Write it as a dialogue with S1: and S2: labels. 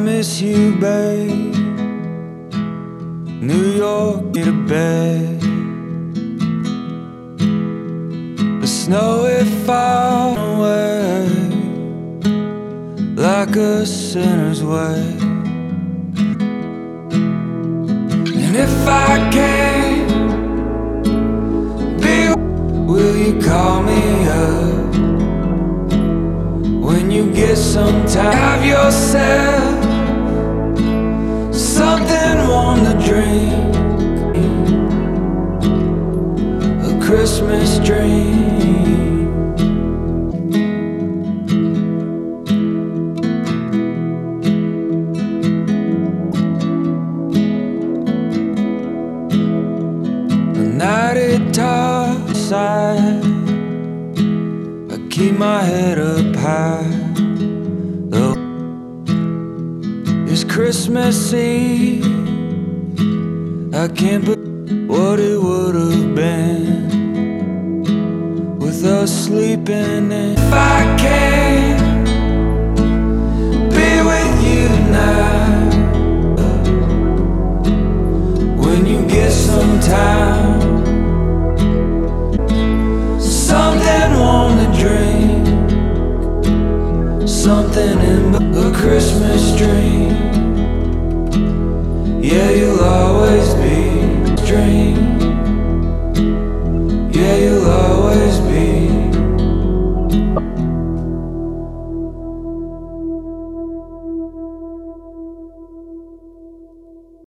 S1: miss you, babe. New York, get to bed. The snow, it falls away like a sinner's way. And if I can't be, will you call me up when you get some time? Have yourself something warm to drink, a Christmas dream. The night it tops, I keep my head up high. It's Christmas Eve, I can't believe what it would have been with us sleeping in. If I can't be with you tonight, when you get some time, something warm to drink, something in a Christmas dream. Yeah, you'll always be a dream.